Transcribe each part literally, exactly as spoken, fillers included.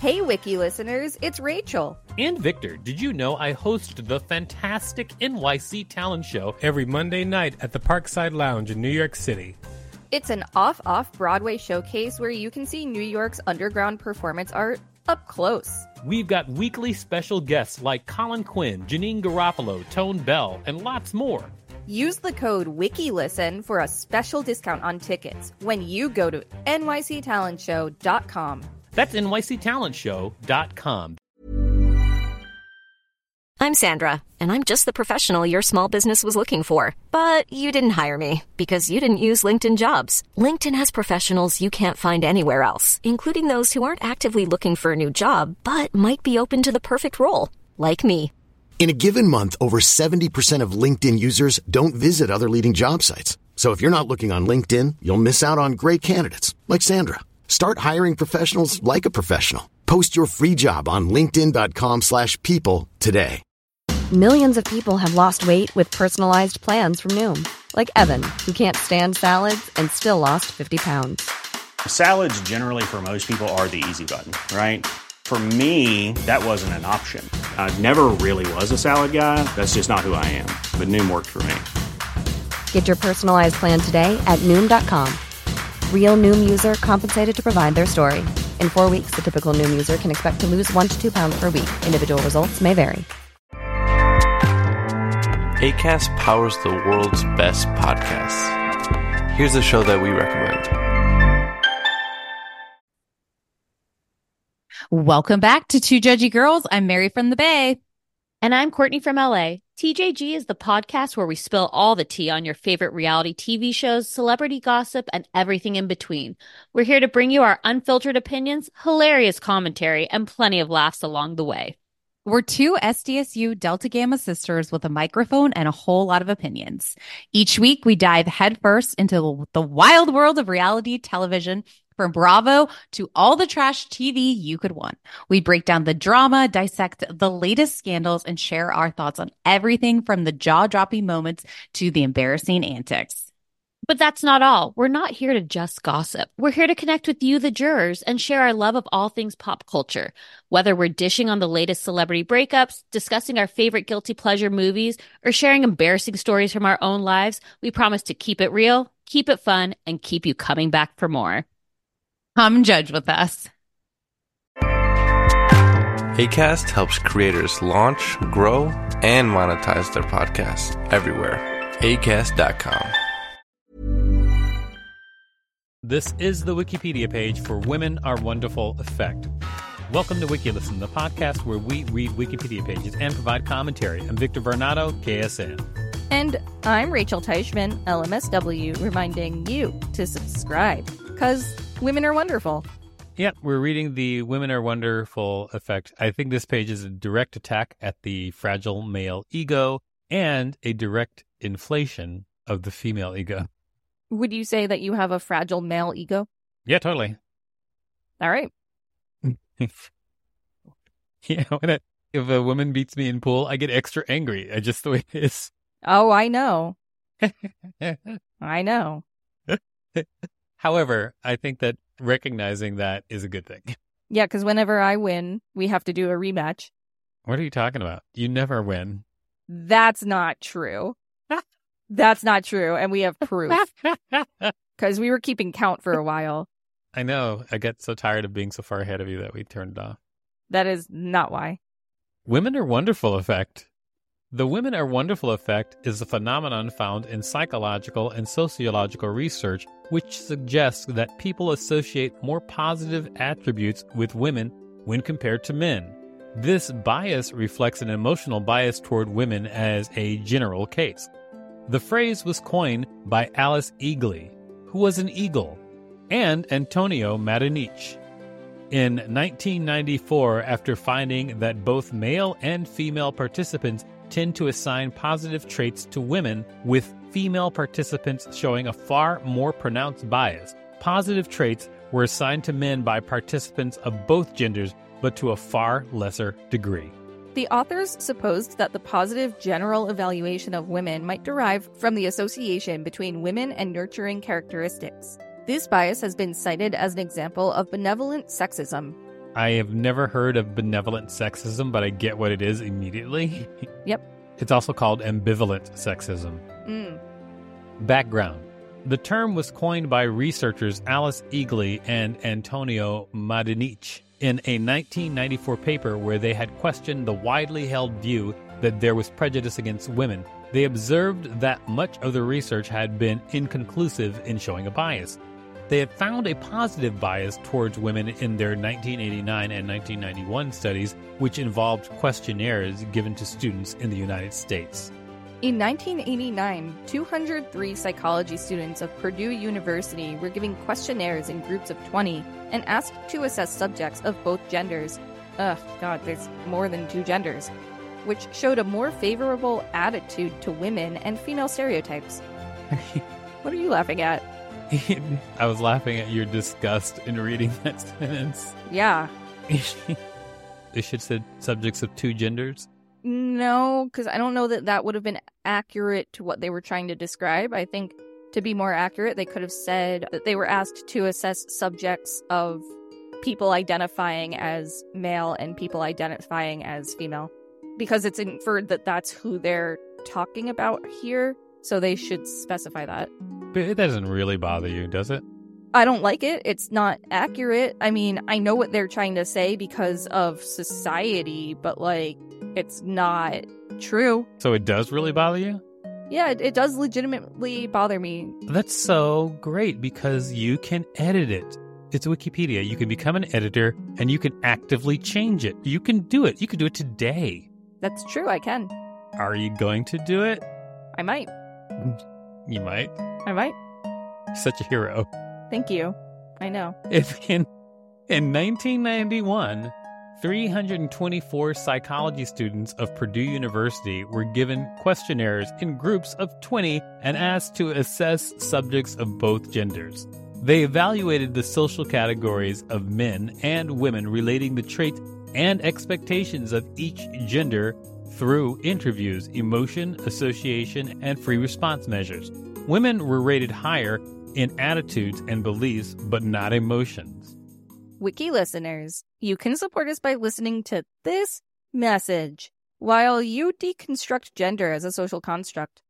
Hey, Wiki listeners, it's Rachel. And Victor, did you know I host the fantastic N Y C Talent Show every Monday night at the Parkside Lounge in New York City? It's an off-off Broadway showcase where you can see New York's underground performance art up close. We've got weekly special guests like Colin Quinn, Janine Garofalo, Tone Bell, and lots more. Use the code WikiListen for a special discount on tickets when you go to N Y C talent show dot com. That's N Y C talent show dot com. I'm Sandra, and I'm just the professional your small business was looking for. But you didn't hire me because you didn't use LinkedIn Jobs. LinkedIn has professionals you can't find anywhere else, including those who aren't actively looking for a new job, but might be open to the perfect role, like me. In a given month, over seventy percent of LinkedIn users don't visit other leading job sites. So if you're not looking on LinkedIn, you'll miss out on great candidates like Sandra. Start hiring professionals like a professional. Post your free job on linkedin dot com slash people today. Millions of people have lost weight with personalized plans from Noom. Like Evan, who can't stand salads and still lost fifty pounds. Salads generally for most people are the easy button, right? For me, that wasn't an option. I never really was a salad guy. That's just not who I am. But Noom worked for me. Get your personalized plan today at Noom dot com. Real Noom user compensated to provide their story. In four weeks, the typical Noom user can expect to lose one to two pounds per week. Individual results may vary. Acast powers the world's best podcasts. Here's a show that we recommend. Welcome back to Two Judgy Girls. I'm Mary from the Bay. And I'm Courtney from L A. T J G is the podcast where we spill all the tea on your favorite reality T V shows, celebrity gossip, and everything in between. We're here to bring you our unfiltered opinions, hilarious commentary, and plenty of laughs along the way. We're two S D S U Delta Gamma sisters with a microphone and a whole lot of opinions. Each week, we dive headfirst into the wild world of reality television, from Bravo to all the trash T V you could want. We break down the drama, dissect the latest scandals, and share our thoughts on everything from the jaw-dropping moments to the embarrassing antics. But that's not all. We're not here to just gossip. We're here to connect with you, the jurors, and share our love of all things pop culture. Whether we're dishing on the latest celebrity breakups, discussing our favorite guilty pleasure movies, or sharing embarrassing stories from our own lives, we promise to keep it real, keep it fun, and keep you coming back for more. Come judge with us. Acast helps creators launch, grow, and monetize their podcasts everywhere. acast dot com. This is the Wikipedia page for Women Are Wonderful Effect. Welcome to WikiListen, the podcast where we read Wikipedia pages and provide commentary. I'm Victor Varnado, K S N. And I'm Rachel Teichman, L M S W, reminding you to subscribe, because women are wonderful. Yeah, we're reading the Women Are Wonderful Effect. I think this page is a direct attack at the fragile male ego and a direct inflation of the female ego. Would you say that you have a fragile male ego? Yeah, totally. All right. Yeah, when I, if a woman beats me in pool, I get extra angry. I just the way it is. Oh, I know. I know. However, I think that recognizing that is a good thing. Yeah, because whenever I win, we have to do a rematch. What are you talking about? You never win. That's not true. That's not true, and we have proof. Because we were keeping count for a while. I know. I get so tired of being so far ahead of you that we turned it off. That is not why. Women Are Wonderful Effect. The Women Are Wonderful Effect is a phenomenon found in psychological and sociological research which suggests that people associate more positive attributes with women when compared to men. This bias reflects an emotional bias toward women as a general case. The phrase was coined by Alice Eagly, who was an eagle, and Antonio Marinich. In nineteen ninety-four, after finding that both male and female participants tend to assign positive traits to women, with female participants showing a far more pronounced bias, positive traits were assigned to men by participants of both genders, but to a far lesser degree. The authors supposed that the positive general evaluation of women might derive from the association between women and nurturing characteristics. This bias has been cited as an example of benevolent sexism. I have never heard of benevolent sexism, but I get what it is immediately. Yep. It's also called ambivalent sexism. Mm. Background. The term was coined by researchers Alice Eagley and Antonio Madinic in a nineteen ninety-four paper where they had questioned the widely held view that there was prejudice against women. They observed that much of the research had been inconclusive in showing a bias. They had found a positive bias towards women in their nineteen eighty-nine and nineteen ninety-one studies, which involved questionnaires given to students in the United States. In nineteen eighty-nine, two hundred three psychology students of Purdue University were given questionnaires in groups of twenty and asked to assess subjects of both genders. Ugh, God, there's more than two genders. Which showed a more favorable attitude to women and female stereotypes. What are you laughing at? I was laughing at your disgust in reading that sentence. Yeah. It should say subjects of two genders? No, because I don't know that that would have been accurate to what they were trying to describe. I think to be more accurate, they could have said that they were asked to assess subjects of people identifying as male and people identifying as female. Because it's inferred that that's who they're talking about here, so they should specify that. But it doesn't really bother you, does it? I don't like it. It's not accurate. I mean, I know what they're trying to say because of society, but, like, it's not true. So it does really bother you? Yeah, it, it does legitimately bother me. That's so great because you can edit it. It's Wikipedia. You can become an editor and you can actively change it. You can do it. You can do it today. That's true, I can. Are you going to do it? I might. You might. I might. Such a hero. Thank you. I know. If in, in nineteen ninety-one, three hundred twenty-four psychology students of Purdue University were given questionnaires in groups of twenty and asked to assess subjects of both genders. They evaluated the social categories of men and women relating the traits and expectations of each gender through interviews, emotion, association, and free response measures. Women were rated higher in attitudes and beliefs, but not emotions. Wiki listeners, you can support us by listening to this message while you deconstruct gender as a social construct.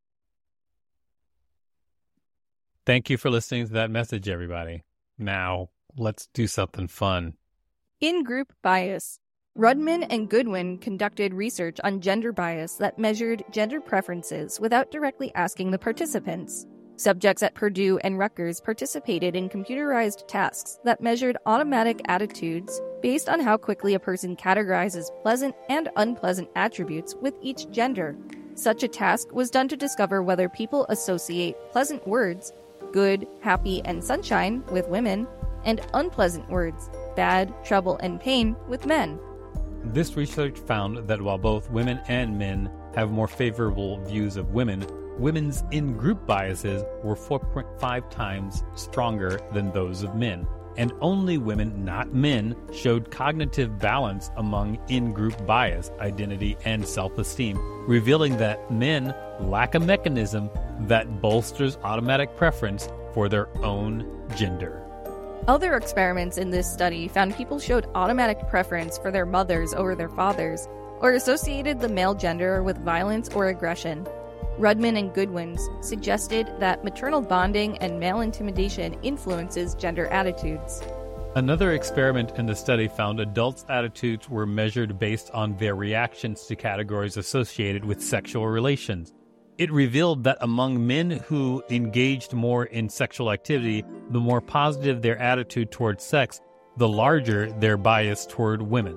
Thank you for listening to that message, everybody. Now, let's do something fun. In-group bias. Rudman and Goodwin conducted research on gender bias that measured gender preferences without directly asking the participants. Subjects at Purdue and Rutgers participated in computerized tasks that measured automatic attitudes based on how quickly a person categorizes pleasant and unpleasant attributes with each gender. Such a task was done to discover whether people associate pleasant words, good, happy, and sunshine, with women, and unpleasant words, bad, trouble, and pain, with men. This research found that while both women and men have more favorable views of women, women's in-group biases were four point five times stronger than those of men. And only women, not men, showed cognitive balance among in-group bias, identity, and self-esteem, revealing that men lack a mechanism that bolsters automatic preference for their own gender. Other experiments in this study found people showed automatic preference for their mothers over their fathers, or associated the male gender with violence or aggression. Rudman and Goodwin suggested that maternal bonding and male intimidation influences gender attitudes. Another experiment in the study found adults' attitudes were measured based on their reactions to categories associated with sexual relations. It revealed that among men who engaged more in sexual activity, the more positive their attitude toward sex, the larger their bias toward women.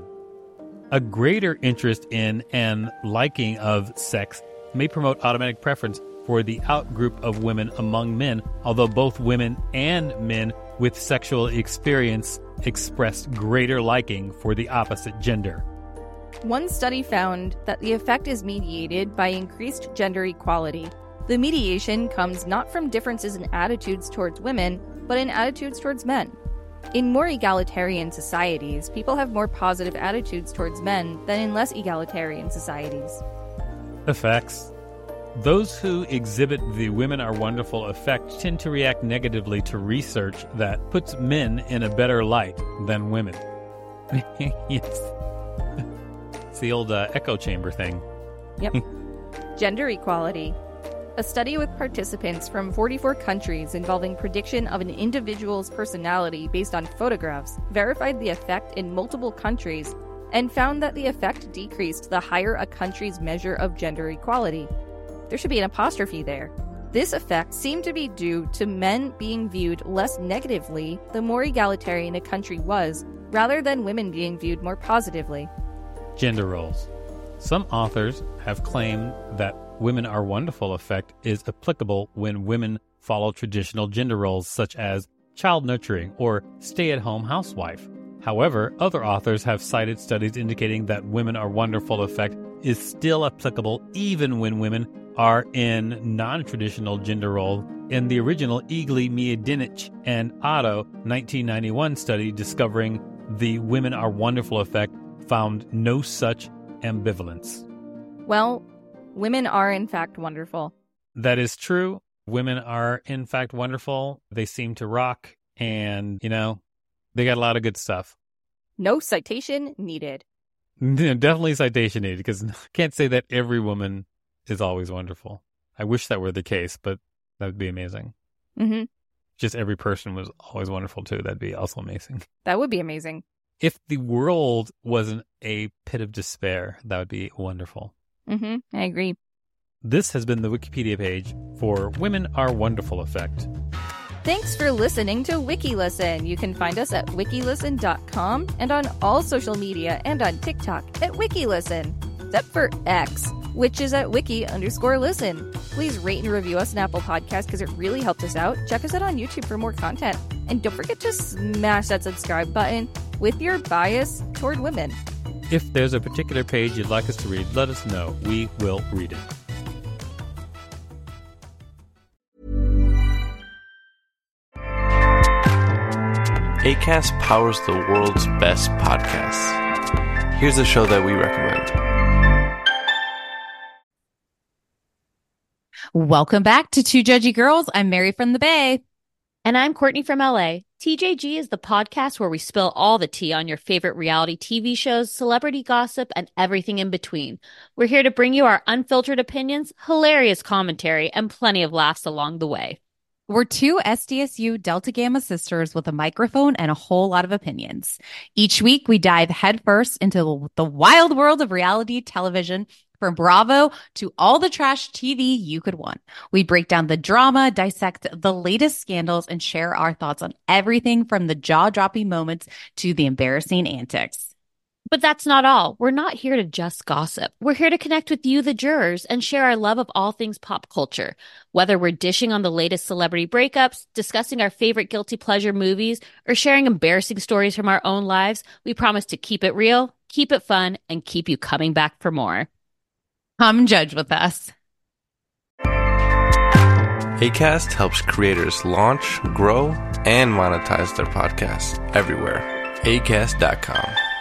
A greater interest in and liking of sex may promote automatic preference for the outgroup of women among men, although both women and men with sexual experience expressed greater liking for the opposite gender. One study found that the effect is mediated by increased gender equality. The mediation comes not from differences in attitudes towards women, but in attitudes towards men. In more egalitarian societies, people have more positive attitudes towards men than in less egalitarian societies. Effects. Those who exhibit the women are wonderful effect tend to react negatively to research that puts men in a better light than women. Yes. It's the old uh, echo chamber thing. Yep. Gender equality. A study with participants from forty-four countries involving prediction of an individual's personality based on photographs verified the effect in multiple countries and found that the effect decreased the higher a country's measure of gender equality. There should be an apostrophe there. This effect seemed to be due to men being viewed less negatively the more egalitarian a country was, rather than women being viewed more positively. Gender roles. Some authors have claimed that women are wonderful effect is applicable when women follow traditional gender roles such as child nurturing or stay-at-home housewife. However, other authors have cited studies indicating that women are wonderful effect is still applicable even when women are in non-traditional gender roles. In the original Eagly Miedinich and Otto nineteen ninety-one study discovering the women are wonderful effect found no such ambivalence. Well, women are in fact wonderful. That is true. Women are in fact wonderful. They seem to rock, and, you know, they got a lot of good stuff. No citation needed. Definitely citation needed, because I can't say that every woman is always wonderful. I wish that were the case, but that would be amazing. Mm-hmm. Just every person was always wonderful too. That'd be also amazing. That would be amazing. If the world wasn't a pit of despair, that would be wonderful. Mm-hmm. I agree. This has been the Wikipedia page for Women Are Wonderful Effect. Thanks for listening to WikiListen. You can find us at wiki listen dot com and on all social media and on TikTok at WikiListen, except for X, which is at wiki underscore listen. Please rate and review us on Apple Podcasts because it really helps us out. Check us out on YouTube for more content. And don't forget to smash that subscribe button with your bias toward women. If there's a particular page you'd like us to read, let us know. We will read it. Acast powers the world's best podcasts. Here's a show that we recommend. Welcome back to Two Judgy Girls. I'm Mary from the Bay. And I'm Courtney from L A. T J G is the podcast where we spill all the tea on your favorite reality T V shows, celebrity gossip, and everything in between. We're here to bring you our unfiltered opinions, hilarious commentary, and plenty of laughs along the way. We're two S D S U Delta Gamma sisters with a microphone and a whole lot of opinions. Each week, we dive headfirst into the wild world of reality television, from Bravo to all the trash T V you could want. We break down the drama, dissect the latest scandals, and share our thoughts on everything from the jaw-dropping moments to the embarrassing antics. But that's not all. We're not here to just gossip. We're here to connect with you, the jurors, and share our love of all things pop culture. Whether we're dishing on the latest celebrity breakups, discussing our favorite guilty pleasure movies, or sharing embarrassing stories from our own lives, we promise to keep it real, keep it fun, and keep you coming back for more. Come judge with us. Acast helps creators launch, grow, and monetize their podcasts everywhere. acast dot com.